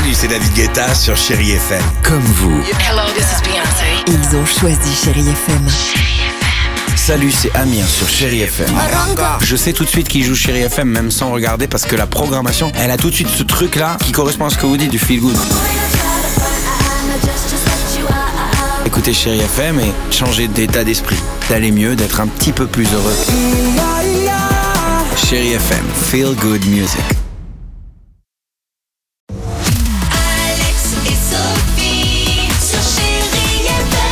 Salut, c'est David Guetta sur Chérie FM. Comme vous. Hello, this is Beyoncé. Ils ont choisi Chérie FM. Salut, c'est Amir sur Chérie FM. Je sais tout de suite qui joue Chérie FM, même sans regarder, parce que la programmation, elle a tout de suite ce truc-là qui correspond à ce que vous dites du feel good. Écoutez Chérie FM et changez d'état d'esprit, d'aller mieux, d'être un petit peu plus heureux. Chérie FM, feel good music. Alex et Sophie sur Chérie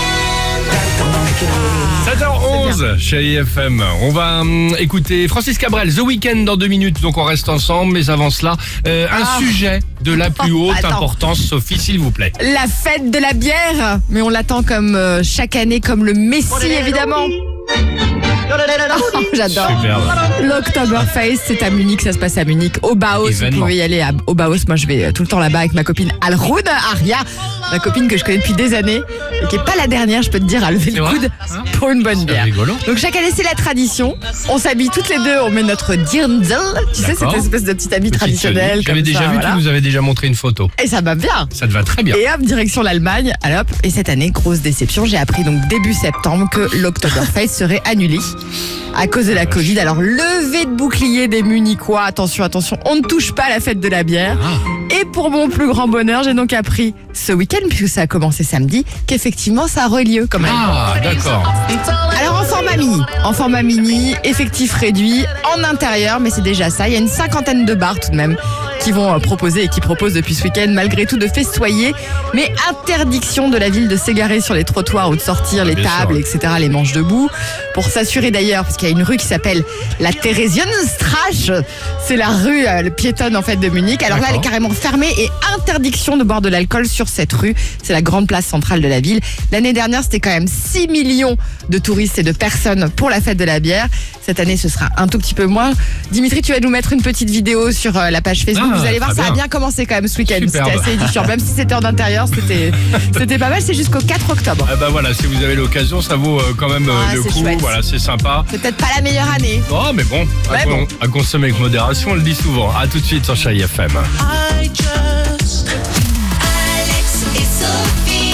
FM. 7h11, Chérie FM. On va écouter Francis Cabrel, The Weeknd dans 2 minutes, donc on reste ensemble. Mais avant cela, un sujet de la plus haute importance, Sophie, s'il vous plaît. La fête de la bière. Mais on l'attend comme chaque année, comme le Messie, évidemment. Oh, j'adore. Superbe. L'Oktoberfest, c'est à Munich, ça se passe à Munich. Au Bauhaus, Événement. vous pouvez y aller au Bauhaus. Moi, je vais tout le temps là-bas avec ma copine Alrun Aria, ma copine que je connais depuis des années et qui est pas la dernière, je peux te dire, à lever C'est le vrai coude Hein pour une bonne C'est bière. rigolo. Donc chaque année, c'est la tradition. On s'habille toutes les deux, on met notre dirndl, tu sais, D'accord. cette espèce de petit habit Petite traditionnel. tenue. J'avais comme déjà ça, vu, voilà. tu nous avais déjà montré une photo. Et ça va bien. Ça te va très bien. Et hop, direction l'Allemagne. Allez hop. Et cette année, grosse déception. J'ai appris donc début septembre que l'Oktoberfest serait annulé à cause de la Covid. Alors, levée de bouclier des Munichois. Attention, attention, on ne touche pas à la fête de la bière. Et pour mon plus grand bonheur, j'ai donc appris ce week-end, puisque ça a commencé samedi, qu'effectivement, ça aurait lieu quand même. Ah, d'accord. Alors en format mini, effectif réduit, en intérieur, mais c'est déjà ça. Il y a une 50aine de bars tout de même qui vont proposer et qui proposent depuis ce week-end malgré tout de festoyer, mais interdiction de la ville de s'égarer sur les trottoirs ou de sortir les Bien tables, sûr. etc., les manches debout. Pour s'assurer d'ailleurs, parce qu'il y a une rue qui s'appelle la Theresienstraße, c'est la rue piétonne en fait de Munich. Alors là, elle est D'accord. carrément fermée et interdiction de boire de l'alcool sur cette rue. C'est la grande place centrale de la ville. L'année dernière, c'était quand même 6 millions de touristes et de personnes pour la fête de la bière. Cette année, ce sera un tout petit peu moins. Dimitri, tu vas nous mettre une petite vidéo sur la page Facebook. Ah, Vous allez voir, très ça a bien. bien commencé quand même ce week-end. C'était Superbe. assez édifiant. Même si c'était en intérieur, c'était pas mal. C'est jusqu'au 4 octobre. Ah bah voilà, si vous avez l'occasion, ça vaut quand même Ah, le c'est coup. chouette. Voilà, c'est sympa. C'est peut-être pas la meilleure année. Oh, mais bon, Ouais, bon. à consommer avec modération, on le dit souvent. À tout de suite sur Chérie FM. Alex et Sophie.